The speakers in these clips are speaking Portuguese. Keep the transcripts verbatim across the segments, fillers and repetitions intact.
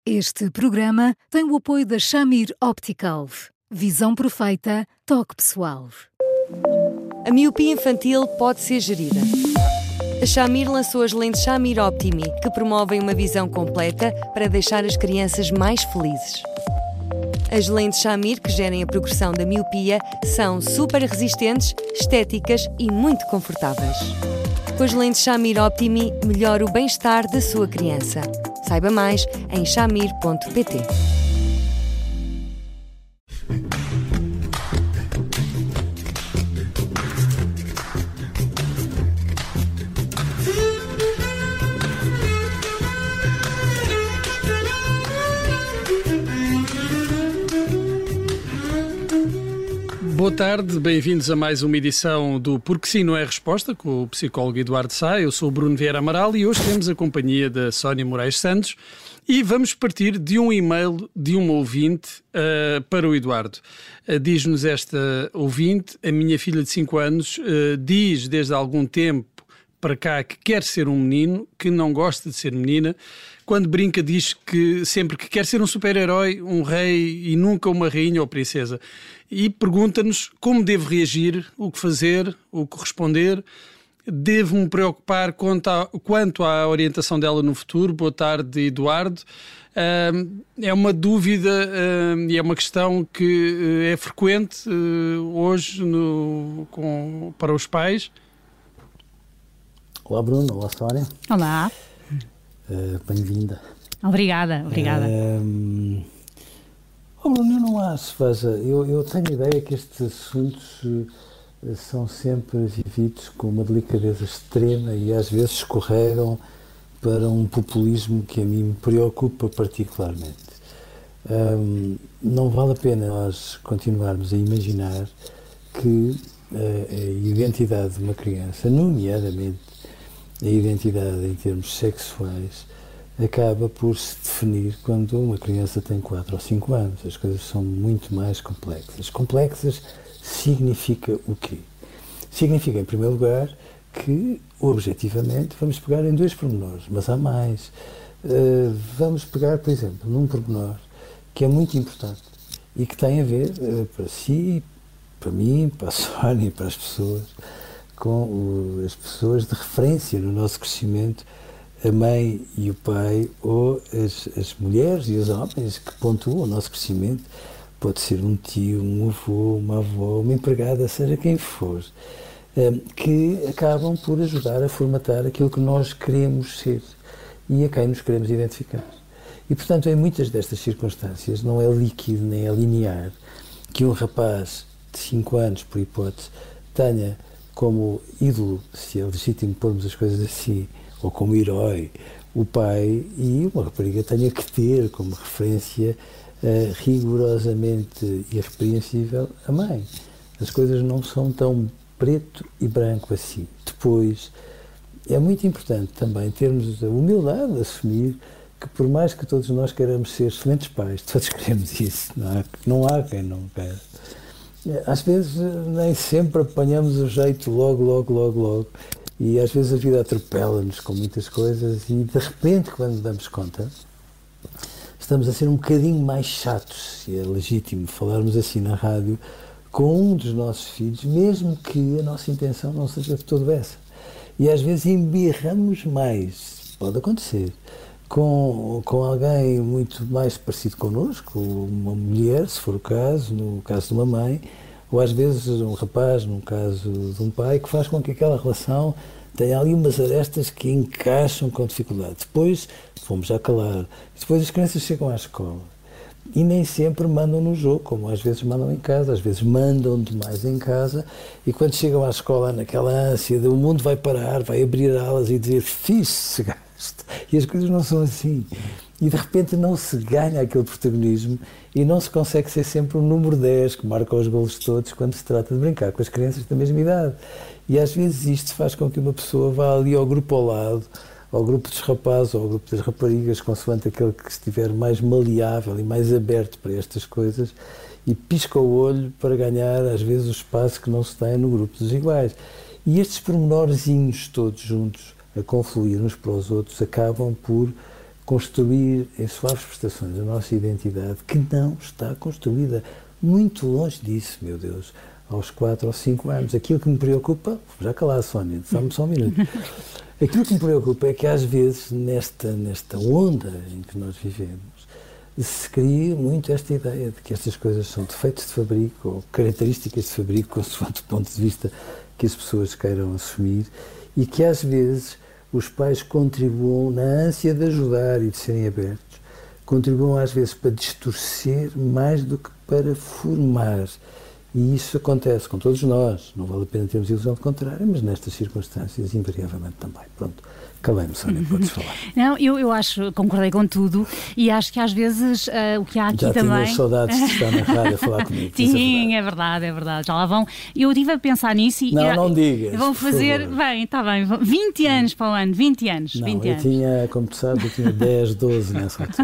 Este programa tem o apoio da Shamir Optical. Visão perfeita, toque pessoal. A miopia infantil pode ser gerida. A Shamir lançou as lentes Shamir Optimi, que promovem uma visão completa para deixar as crianças mais felizes. As lentes Shamir, que gerem a progressão da miopia, são super resistentes, estéticas e muito confortáveis. Com as lentes Shamir Optimi, melhora o bem-estar da sua criança. Saiba mais em shamir ponto pt. Boa tarde, bem-vindos a mais uma edição do Porque Sim Não É Resposta, com o psicólogo Eduardo Sá. Eu sou o Bruno Vieira Amaral e hoje temos a companhia da Sónia Moraes Santos e vamos partir de um e-mail de uma ouvinte uh, para o Eduardo. Uh, diz-nos esta ouvinte: a minha filha de cinco anos uh, diz desde há algum tempo para cá que quer ser um menino, que não gosta de ser menina. Quando brinca diz que sempre que quer ser um super-herói, um rei e nunca uma rainha ou princesa. E pergunta-nos como devo reagir, o que fazer, o que responder. Devo-me preocupar quanto, a, quanto à orientação dela no futuro. Boa tarde, Eduardo. Uh, é uma dúvida uh, e é uma questão que uh, é frequente uh, hoje no, com, para os pais. Olá, Bruno. Olá, Sónia. Olá. Uh, bem-vinda. Obrigada, obrigada. Uh, oh, Bruno, eu não acho, veja, eu, eu tenho a ideia que estes assuntos uh, são sempre vividos com uma delicadeza extrema e às vezes escorregam para um populismo que a mim me preocupa particularmente. Um, não vale a pena nós continuarmos a imaginar que uh, a identidade de uma criança, nomeadamente a identidade em termos sexuais, acaba por se definir quando uma criança tem quatro ou cinco anos. As coisas são muito mais complexas. Complexas significa o quê? Significa, em primeiro lugar, que, objetivamente, vamos pegar em dois pormenores, mas há mais. Uh, vamos pegar, por exemplo, num pormenor que é muito importante e que tem a ver, uh, para si, para mim, para a Sónia e para as pessoas, com o, as pessoas de referência no nosso crescimento, a mãe e o pai, ou as, as mulheres e os homens que pontuam o nosso crescimento. Pode ser um tio, um avô, uma avó, uma empregada, seja quem for, que acabam por ajudar a formatar aquilo que nós queremos ser e a quem nos queremos identificar. E, portanto, em muitas destas circunstâncias, não é líquido nem é linear que um rapaz de cinco anos, por hipótese, tenha como ídolo, se é legítimo pormos as coisas assim, ou como herói, o pai, e uma rapariga tenha que ter como referência uh, rigorosamente irrepreensível a mãe. As coisas não são tão preto e branco assim. Depois, é muito importante também termos a humildade de assumir que, por mais que todos nós queiramos ser excelentes pais, todos queremos isso, não há, não há quem não queira. Às vezes nem sempre apanhamos o jeito logo, logo, logo, logo. E às vezes a vida atropela-nos com muitas coisas e de repente, quando damos conta, estamos a ser um bocadinho mais chatos, se é legítimo falarmos assim na rádio, com um dos nossos filhos, mesmo que a nossa intenção não seja de todo essa. E às vezes embirramos mais, pode acontecer, com, com alguém muito mais parecido connosco, uma mulher, se for o caso, no caso de uma mãe, ou às vezes um rapaz, no caso de um pai, que faz com que aquela relação tenha ali umas arestas que encaixam com dificuldade. Depois fomos já calar. Depois as crianças chegam à escola e nem sempre mandam no jogo, como às vezes mandam em casa, às vezes mandam demais em casa, e quando chegam à escola naquela ânsia de o mundo vai parar, vai abrir alas e dizer fixe, gasto. E as coisas não são assim. E de repente não se ganha aquele protagonismo e não se consegue ser sempre o número dez que marca os golos todos quando se trata de brincar com as crianças da mesma idade. E às vezes isto faz com que uma pessoa vá ali ao grupo ao lado, ao grupo dos rapazes ou ao grupo das raparigas, consoante aquele que estiver mais maleável e mais aberto para estas coisas, e pisca o olho para ganhar às vezes o espaço que não se tem no grupo dos iguais. E estes pormenorzinhos todos juntos, a confluir uns para os outros, acabam por construir em suaves prestações a nossa identidade, que não está construída, muito longe disso, meu Deus, aos quatro ou cinco anos. Aquilo que me preocupa, já calar, Sónia, dá-me só um minuto. Aquilo que me preocupa é que às vezes, nesta, nesta onda em que nós vivemos, se cria muito esta ideia de que estas coisas são defeitos de fabrico ou características de fabrico, consoante o ponto de vista que as pessoas queiram assumir, e que às vezes os pais contribuam, na ânsia de ajudar e de serem abertos, contribuam às vezes para distorcer mais do que para formar. E isso acontece com todos nós, não vale a pena termos ilusão de contrário, mas nestas circunstâncias, invariavelmente também. Pronto, calei-me, Sónia, podes falar. Não, eu, eu acho, concordei com tudo, e acho que às vezes uh, o que há aqui já também... Já tinha saudades de estar na rádio a falar comigo. Sim, é verdade, é verdade, já lá vão. Eu estive a pensar nisso e... Não, era, não digas, vão fazer, bem, está bem, vinte anos para o ano, vinte anos. Não, vinte eu anos. tinha, como tu sabes, eu tinha dez, doze nessa altura.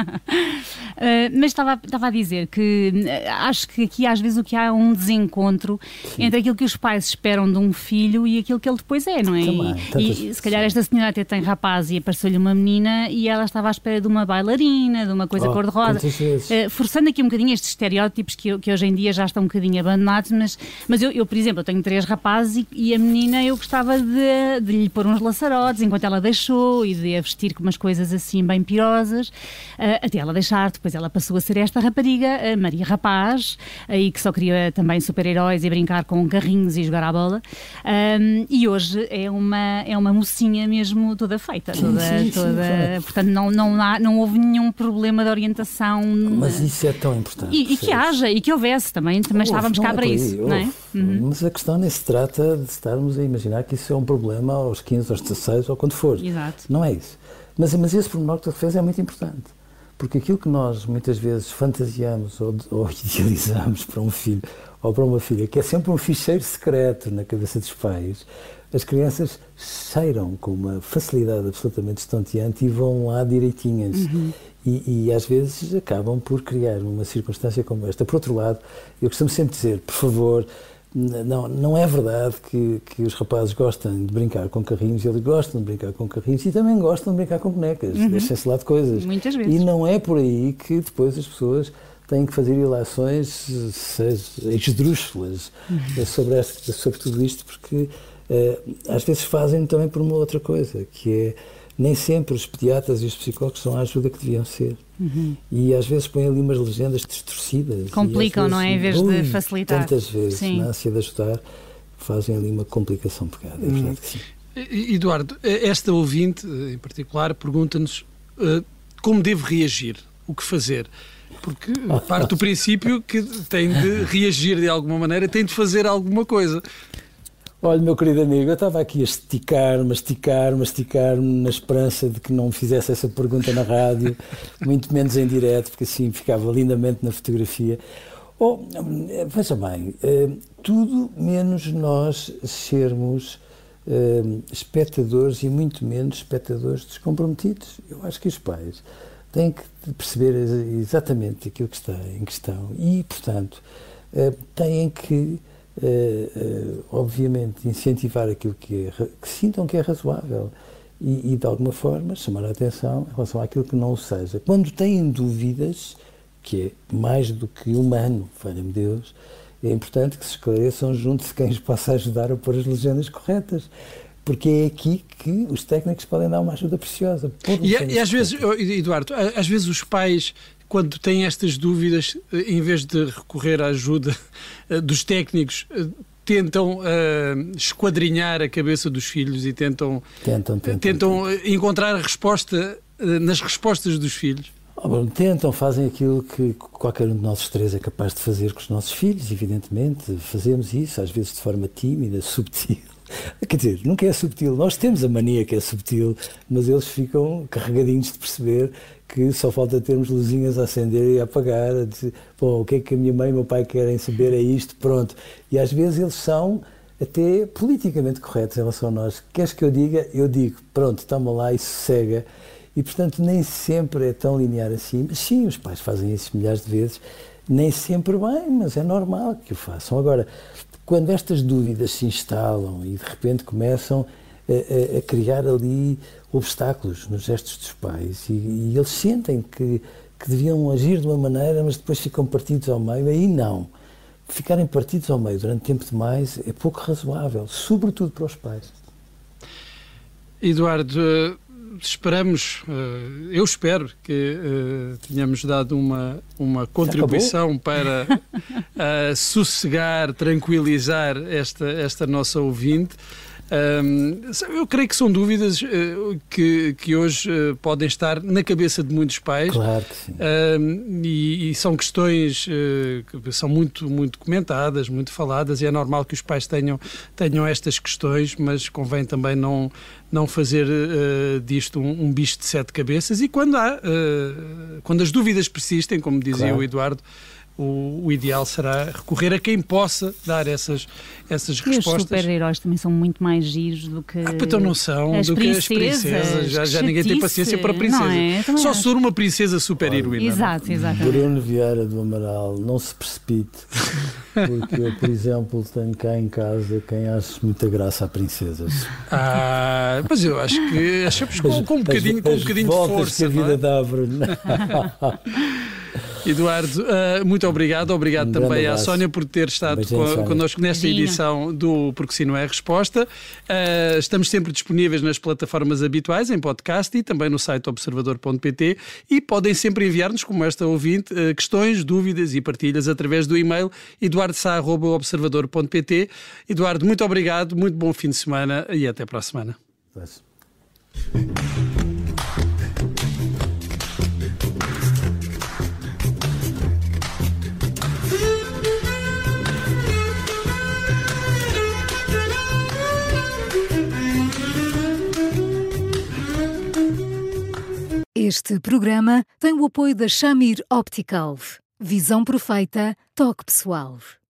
uh, mas estava, estava a dizer que uh, acho que aqui às vezes o que há é um desencontro Sim. entre aquilo que os pais esperam de um filho e aquilo que ele depois é, não é? Também, e, e se calhar esta senhora até tem rapaz e apareceu-lhe uma menina e ela estava à espera de uma bailarina, de uma coisa oh, cor-de-rosa, uh, forçando aqui um bocadinho estes estereótipos que, que hoje em dia já estão um bocadinho abandonados, mas, mas eu, eu, por exemplo, eu tenho três rapazes e, e a menina eu gostava de, de lhe pôr uns laçarotes enquanto ela deixou e de a vestir com umas coisas assim bem pirosas, uh, até ela deixar. Depois ela passou a ser esta rapariga, a Maria Rapaz, aí que só queria também super-heróis e brincar com carrinhos e jogar à bola, um, e hoje é uma, é uma mocinha mesmo toda feita, toda, sim, sim, toda, sim, portanto não, não, há, não houve nenhum problema de orientação. Mas isso é tão importante. E, e que haja, e que houvesse também, também houve, estávamos cá é para aí, isso, não é? Uhum. Mas a questão nem se trata de estarmos a imaginar que isso é um problema aos quinze, aos dezasseis ou quando for. Exato. Não é isso. Mas, mas esse pormenor que tu referes é muito importante. Porque aquilo que nós muitas vezes fantasiamos ou, ou idealizamos para um filho ou para uma filha, que é sempre um ficheiro secreto na cabeça dos pais, as crianças cheiram com uma facilidade absolutamente estonteante e vão lá direitinhas. Uhum. E, e às vezes acabam por criar uma circunstância como esta. Por outro lado, eu costumo sempre dizer, por favor, não, não é verdade que, que os rapazes gostam de brincar com carrinhos, eles gostam de brincar com carrinhos e também gostam de brincar com bonecas, uhum. Deixem-se lá de coisas. Muitas vezes. E não é por aí que depois as pessoas têm que fazer ilações esdrúxulas uhum. sobre, este, sobre tudo isto, porque uh, às vezes fazem também por uma outra coisa, que é nem sempre os pediatras e os psicólogos são a ajuda que deviam ser. Uhum. E às vezes põem ali umas legendas distorcidas. Complicam, vezes, não é? Em vez ui, de facilitar. Tantas vezes, sim. na ânsia de ajudar, fazem ali uma complicação pegada. É verdade que sim. Eduardo, esta ouvinte, em particular, pergunta-nos uh, como devo reagir, o que fazer. Porque parte do princípio que tem de reagir de alguma maneira, tem de fazer alguma coisa. Olha, meu querido amigo, eu estava aqui a esticar-me, a esticar-me, a esticar-me na esperança de que não me fizesse essa pergunta na rádio, muito menos em direto, porque assim ficava lindamente na fotografia. Oh, veja bem, tudo menos nós sermos espectadores e muito menos espectadores descomprometidos. Eu acho que os pais têm que perceber exatamente aquilo que está em questão e, portanto, têm que Uh, uh, obviamente incentivar aquilo que, é, que sintam que é razoável e, e de alguma forma chamar a atenção em relação àquilo que não o seja. Quando têm dúvidas, que é mais do que humano, valha-me Deus, é importante que se esclareçam junto de quem os possa ajudar a pôr as legendas corretas, porque é aqui que os técnicos podem dar uma ajuda preciosa. E, e às vezes, Eduardo, às vezes os pais, quando têm estas dúvidas, em vez de recorrer à ajuda dos técnicos, tentam uh, esquadrinhar a cabeça dos filhos e tentam, tentam, tentam, tentam tentam. encontrar a resposta uh, nas respostas dos filhos. Oh, bom, tentam, fazem aquilo que qualquer um de nós três é capaz de fazer com os nossos filhos, evidentemente. Fazemos isso, às vezes de forma tímida, subtil. Quer dizer, nunca é subtil. Nós temos a mania que é subtil, mas eles ficam carregadinhos de perceber que só falta termos luzinhas a acender e a apagar, a dizer, bom, o que é que a minha mãe e o meu pai querem saber é isto, pronto. E às vezes eles são até politicamente corretos em relação a nós. Queres que eu diga? Eu digo, pronto, toma lá e sossega. E, portanto, nem sempre é tão linear assim. Mas sim, os pais fazem isso milhares de vezes, nem sempre bem, mas é normal que o façam. Agora, quando estas dúvidas se instalam e de repente começam a, a criar ali obstáculos nos gestos dos pais e, e eles sentem que, que deviam agir de uma maneira, mas depois ficam partidos ao meio. Aí não. Ficarem partidos ao meio durante tempo demais é pouco razoável, sobretudo para os pais. Eduardo, esperamos, eu espero que uh, tenhamos dado uma, uma contribuição para uh, sossegar, tranquilizar esta, esta nossa ouvinte. Um, eu creio que são dúvidas uh, que, que hoje uh, podem estar na cabeça de muitos pais. Claro que sim. Um, e, e são questões uh, que são muito, muito comentadas, muito faladas, e é normal que os pais tenham, tenham estas questões, mas convém também não, não fazer uh, disto um, um bicho de sete cabeças. E quando há, uh, quando as dúvidas persistem, como dizia claro. o Eduardo, O, o ideal será recorrer a quem possa dar essas, essas e respostas. Os super-heróis também são muito mais giros do que ah, então não são, as do princesas, que as princesas. Já, já ninguém tem paciência para princesas. É? Só se for uma princesa super-heroína. Exato, exatamente. Bruno Vieira do Amaral, não se precipite, porque eu, por exemplo, tenho cá em casa quem acha muita graça a princesas. Ah, mas eu acho que achamos com, com um bocadinho, as, com um bocadinho as de força. Que a vida não é? dá, Bruno. Eduardo, uh, muito obrigado. Obrigado um também à Sónia por ter estado con connosco nesta Imagina. edição do Porque Sim Não É Resposta. Uh, estamos sempre disponíveis nas plataformas habituais, em podcast e também no site observador ponto pt, e podem sempre enviar-nos, como esta ouvinte, uh, questões, dúvidas e partilhas através do e-mail eduardo sá arroba observador ponto pt. Eduardo, muito obrigado, muito bom fim de semana e até para a semana. Mas... Este programa tem o apoio da Shamir Optical. Visão perfeita, toque pessoal.